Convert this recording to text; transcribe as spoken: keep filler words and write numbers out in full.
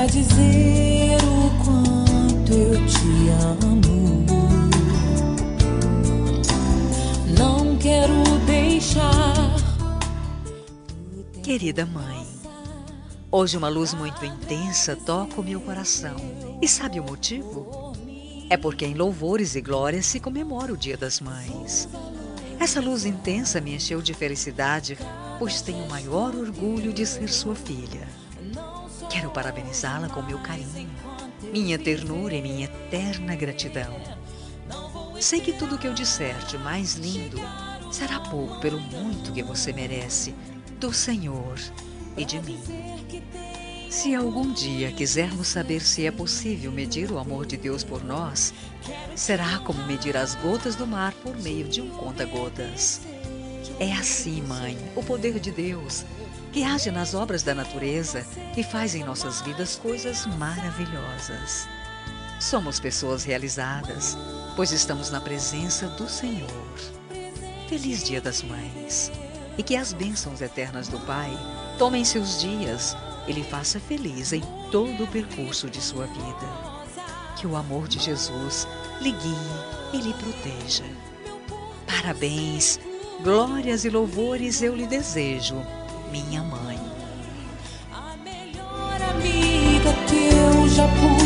dizer o quanto eu te amo. Não quero deixar. Querida mãe, hoje uma luz muito intensa toca o meu coração. E sabe o motivo? É porque em louvores e glórias se comemora o Dia das Mães. Essa luz intensa me encheu de felicidade, pois tenho o maior orgulho de ser sua filha. Quero parabenizá-la com meu carinho, minha ternura e minha eterna gratidão. Sei que tudo o que eu disser de mais lindo será pouco pelo muito que você merece do Senhor e de mim. Se algum dia quisermos saber se é possível medir o amor de Deus por nós, será como medir as gotas do mar por meio de um conta-gotas. É assim, mãe, o poder de Deus, que age nas obras da natureza e faz em nossas vidas coisas maravilhosas. Somos pessoas realizadas, pois estamos na presença do Senhor. Feliz Dia das Mães! E que as bênçãos eternas do Pai tomem seus dias e lhe faça feliz em todo o percurso de sua vida. Que o amor de Jesus lhe guie e lhe proteja. Parabéns, glórias e louvores eu lhe desejo, minha mãe. A melhor amiga que eu já pude